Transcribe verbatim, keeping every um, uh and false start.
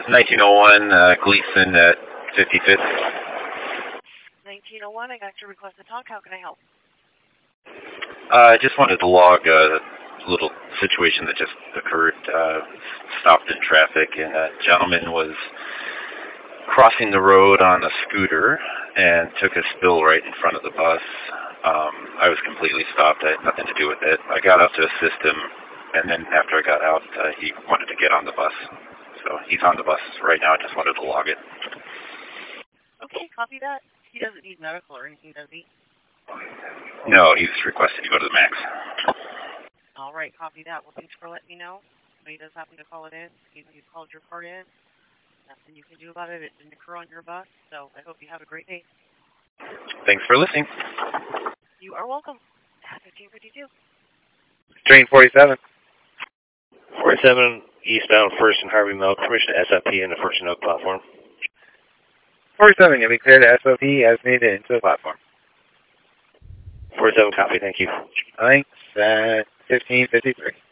nineteen oh one uh, Gleason at fifty-fifth. nineteen oh one, I got your request to talk. How can I help? Uh, I just wanted to log a little situation that just occurred. Uh, stopped in traffic, and a gentleman was crossing the road on a scooter and took a spill right in front of the bus. Um, I was completely stopped. I had nothing to do with it. I got out to assist him, and then after I got out, uh, he wanted to get on the bus. So he's on the bus right now. I just wanted to log it. Okay, copy that. He doesn't need medical or anything, does he? No, he's requested to go to the max. All right, copy that. Well, thanks for letting me know. If he does happen to call it in, even if you called your part in, nothing you can do about it. It didn't occur on your bus, so I hope you have a great day. Thanks for listening. You are welcome. fifteen fifty-two. Train forty-seven. forty-seven eastbound First and Harvey Milk, permission to S O P in the First and Oak platform. forty-seven, you'll be clear to S O P as needed into the platform. forty-seven, copy, thank you. Thanks, at fifteen fifty-three.